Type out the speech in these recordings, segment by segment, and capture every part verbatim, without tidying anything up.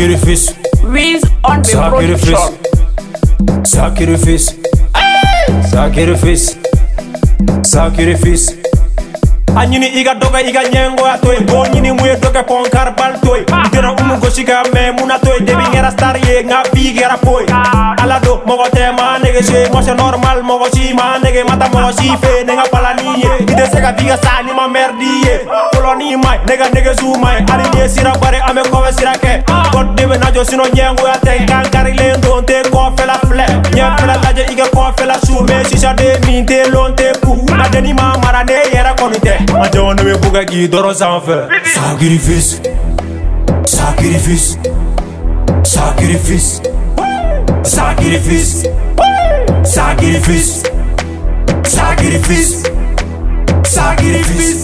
Sacrifice. Wiz on the Sacrifice. production. Sacrifice. Sacrifice. Sacrifice. Anyini iga doga iga nyengo ya toy go nyini muye doga pon karbal toy dina umu goshika me muna toy debi ngera star ye nga bi gera poy ala do mogo te ma nege she mo se normal mogo si ma nege mata mogo si fe nega palani ye ide sega biga sani ma merdi ye koloni mai nega nege zu mai ali ye sira bare ame ko sira ke god debe na jo sino nyengo ya te kan kari le don te ko fe la fle nye fe la laje iga ko fe la su me si sa de min te lon te pu adeni ma mara ne yera konite ma jone me buga gi doro sanfɛ. Sacrifice. Sacrifice. Sacrifice. Sacrifice. Sacrifice. Sacrifice. Sacrifice.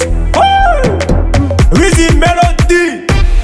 Rizzy Melody.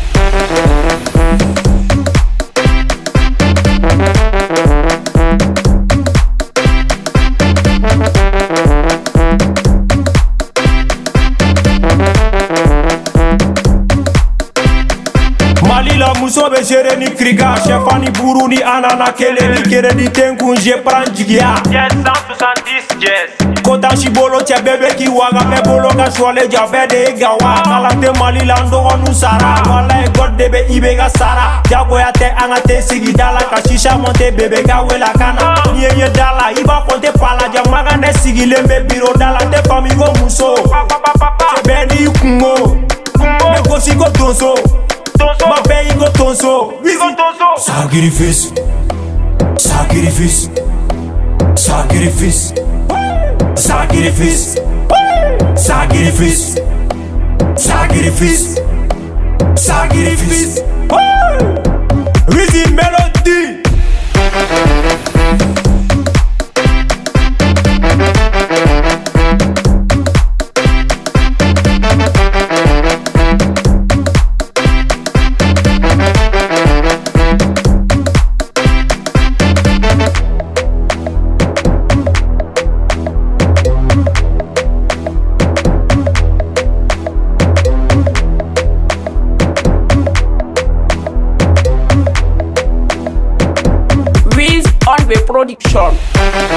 Malila muso be gere ni kriga chefani buru ni anana kele ni kere ni tenku je prend jigia Yes, cent soixante-dix, yes. kota shibolo che bebe ki waga me bolo ga shwale jabe de gawa kalante malila ndo onu sara wala e god debe ibe ga sara jago ya te anga te sigi dala ka shisha monte bebe ga wela kana nye nye dala iba ponte pala jamaga ne sigi lembe biro dala te famigo muso che be ni kungo me go sigo donso ma paye go tonso, Go tonso. Sacrifice. Sacrifice. Sacrifice. Sacrifice. Sacrifice. Sacrifice. Sacrifice. Rizzy Melody. Wiz on the production.